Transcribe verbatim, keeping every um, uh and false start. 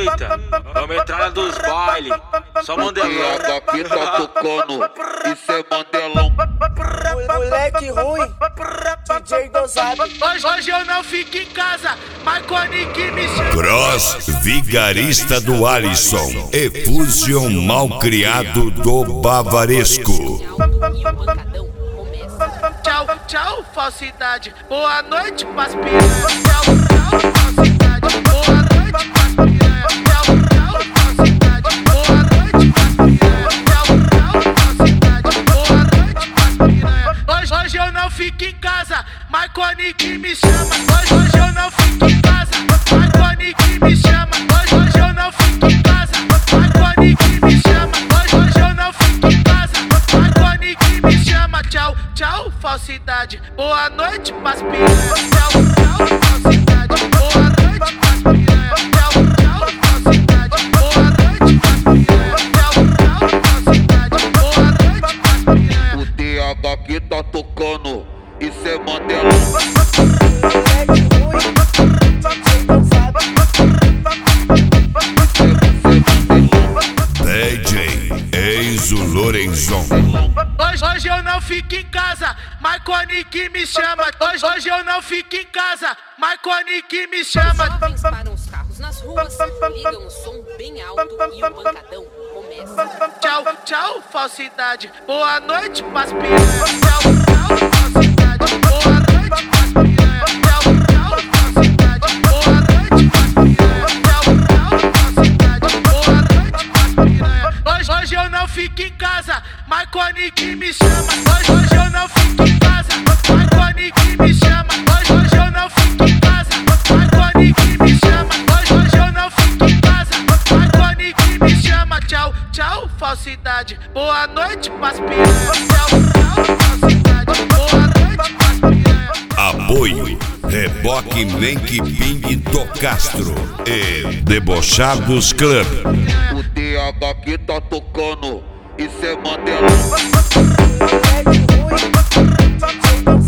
Eita, a metralha dos bailes, só Mandelão. Aqui tá tocando, isso é Mandelão. Moleque ruim, D J dosado. Hoje, hoje eu não fico em casa, Marconi que me chama. Cross, vigarista do Alisson, Efusion malcriado do Bavaresco. Tchau, tchau, falsidade. Boa noite, pras piranha. Tchau, tchau, falsidade. Boa noite, pras piranha. Tchau, tchau, falsidade. Boa noite, pras piranha. Tchau, tchau, falsidade. Boa noite, pras piranha. Hoje, hoje eu não fico em casa, Marconi que me chama. Hoje, hoje eu não fico em casa, Marconi que me chama. Hoje, hoje eu não fico em casa, Marconi que me chama. Hoje, hoje eu não fico em casa, Marconi que me chama. Tchau, tchau, falsidade. Boa noite, pras piranha. Tchau, tchau, falsidade. Boa noite, pras piranha. Tchau, tchau, falsidade. Boa noite, pras piranha. Tchau, tchau, falsidade. Boa noite, pras piranha. O D H aqui tá tocando, isso é Mandelão. Moleque ruim, D J dosado. D J Enzo Lorenzon. Hoje, hoje eu não fico em casa, Marconi que me chama. Hoje, hoje eu não fico em casa, Marconi que me chama. Jovens param os carros nas ruas, ligam o som bem alto e o pancadão começa. Tchau, tchau, falsidade. Boa noite, pras piranha. Tchau, tchau, falsidade. Boa noite, pras piranha. Tchau, tchau, falsidade. Boa noite, pras piranha. Tchau, tchau, falsidade. Boa noite, pras piranha. Hoje, hoje eu não fico em casa, Marconi que me chama. Hoje, hoje eu não fico em casa, Marconi que me chama. Hoje, hoje eu não fico em casa, Marconi que me chama. Hoje, hoje eu não fico em casa, Marconi que me chama. Tchau, tchau, falsidade. Boa noite, pras piranha. Tchau, tchau, falsidade. Boa noite, pras piranha. Apoio, Reboque Menk Ping do Castro e Debochados Club. O D H aqui tá tocando, isso é Mandelão. Moleque ruim, D J dosado.